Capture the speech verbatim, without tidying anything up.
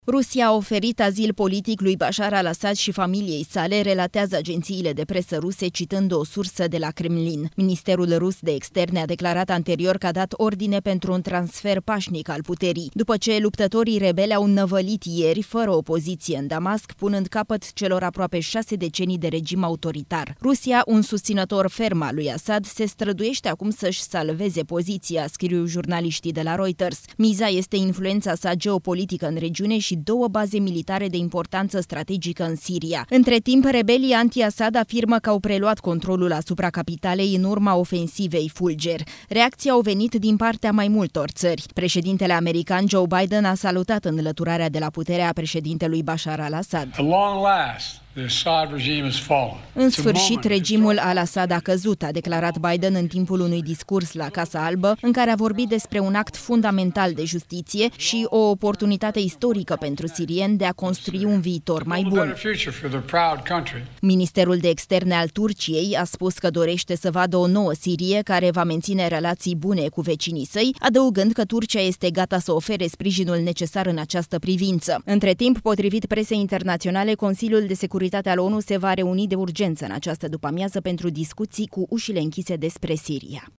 Rusia a oferit azil politic lui Bashar al-Assad și familiei sale, relatează agențiile de presă ruse citând o sursă de la Kremlin. Ministerul rus de externe a declarat anterior că a dat ordine pentru un transfer pașnic al puterii, după ce luptătorii rebeli au năvălit ieri, fără opoziție în Damasc, punând capăt celor aproape șase decenii de regim autoritar. Rusia, un susținător ferm al lui Assad, se străduiește acum să-și salveze poziția, scriu jurnaliștii de la Reuters. Miza este influența sa geopolitică în regiune și și două baze militare de importanță strategică în Siria. Între timp, rebelii anti-Assad afirmă că au preluat controlul asupra capitalei în urma ofensivei Fulger. Reacții au venit din partea mai multor țări. Președintele american Joe Biden a salutat înlăturarea de la putere a președintelui Bashar al-Assad. În sfârșit, regimul al-Assad a căzut, a declarat Biden în timpul unui discurs la Casa Albă, în care a vorbit despre un act fundamental de justiție și o oportunitate istorică pentru sirieni de a construi un viitor mai bun. Ministerul de externe al Turciei a spus că dorește să vadă o nouă Sirie care va menține relații bune cu vecinii săi, adăugând că Turcia este gata să ofere sprijinul necesar în această privință. Între timp, potrivit presei internaționale, Consiliul de Securitate al ONU se va reuni de urgență în această după-amiază pentru discuții cu ușile închise despre Siria.